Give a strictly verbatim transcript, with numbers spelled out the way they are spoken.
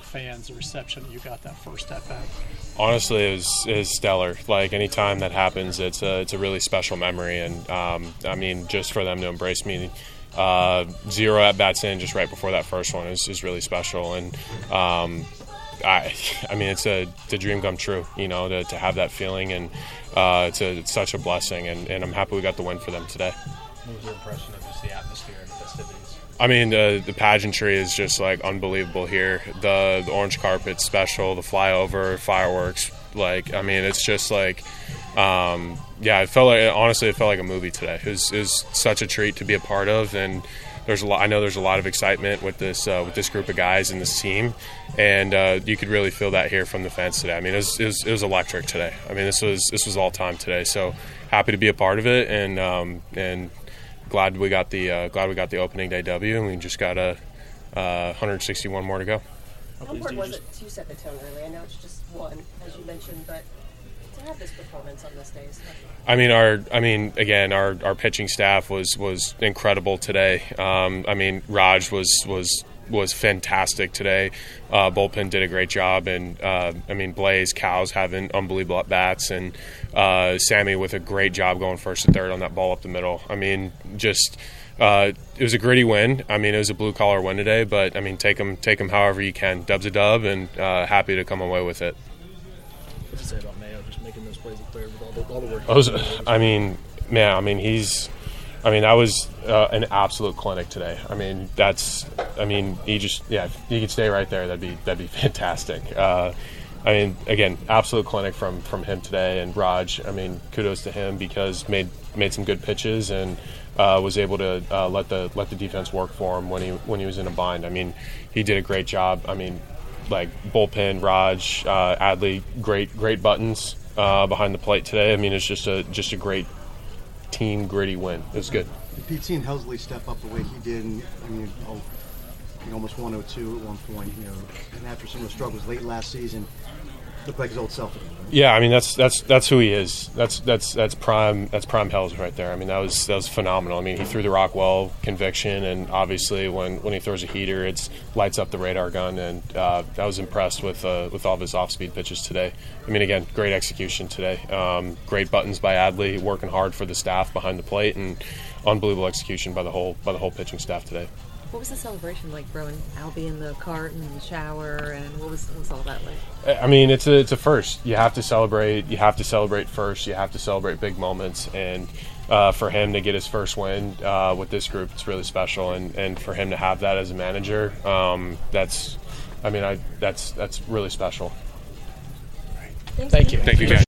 the fans, the reception that you got that first at bat? Honestly, it was, it was stellar. Like, any time that happens, it's a, it's a really special memory. And, um, I mean, just for them to embrace me, uh, zero at-bats in just right before that first one is, is really special. And, um, I, I mean, it's a, it's a dream come true, you know, to, to have that feeling. And uh, it's, a, it's such a blessing. And, and I'm happy we got the win for them today. What was your impression of just the atmosphere and the festivities? I mean, the the pageantry is just like unbelievable here. The the orange carpet's special, the flyover, fireworks. Like, I mean, it's just like, um, yeah, it felt like, honestly, it felt like a movie today. It was, it was such a treat to be a part of, and there's a lot. I know there's a lot of excitement with this uh, with this group of guys and this team, and uh, you could really feel that here from the fans today. I mean, it was, it was it was electric today. I mean, this was this was all time today. So happy to be a part of it, and um, and. Glad we got the uh, glad we got the opening day W, and we just got a uh, one hundred sixty-one more to go. How important was it to set the tone early? I know it's just one, as you mentioned, but to have this performance on this day is tough. I mean, our I mean, again, our, our pitching staff was, was incredible today. Um, I mean, Raj was was was fantastic today. Uh, bullpen did a great job, and uh, I mean, Blaze, Cows having unbelievable at bats, and uh, Sammy with a great job going first and third on that ball up the middle. I mean, just uh, it was a gritty win. I mean, it was a blue collar win today, but I mean, take them take them however you can. Dub's a dub, and uh, happy to come away with it. What's to say about Mayo just making those plays clear with all the, all the work? I, was, I mean, man, I mean, he's. I mean, that was uh, an absolute clinic today. I mean, that's. I mean, he just. Yeah, if he could stay right there, that'd be that'd be fantastic. Uh, I mean, again, absolute clinic from, from him today, and Raj. I mean, kudos to him because made made some good pitches and uh, was able to uh, let the let the defense work for him when he when he was in a bind. I mean, he did a great job. I mean, like bullpen, Raj, uh, Adley, great great buttons uh, behind the plate today. I mean, it's just a just a great team gritty win. It was good. Did Pete and Helsley step up the way he did? And, I mean, oh, you know, almost one oh two at one point, you know, and after some of the struggles late last season, looked like his old self again. Right? Yeah, I mean that's that's that's who he is. That's that's that's prime that's prime Hells right there. I mean that was that was phenomenal. I mean he threw the rock well, conviction, and obviously when, when he throws a heater, it's lights up the radar gun. And uh, I was impressed with uh, with all of his off speed pitches today. I mean again, great execution today. Um, great buttons by Adley, working hard for the staff behind the plate, and unbelievable execution by the whole by the whole pitching staff today. What was the celebration like, throwing Albie in the cart and the shower, and what was, what was all that like? I mean, it's a it's a first. You have to celebrate. You have to celebrate first. You have to celebrate big moments, and uh, for him to get his first win uh, with this group, it's really special. And, and for him to have that as a manager, um, that's, I mean, I that's that's really special. Thank you. Thank you, guys.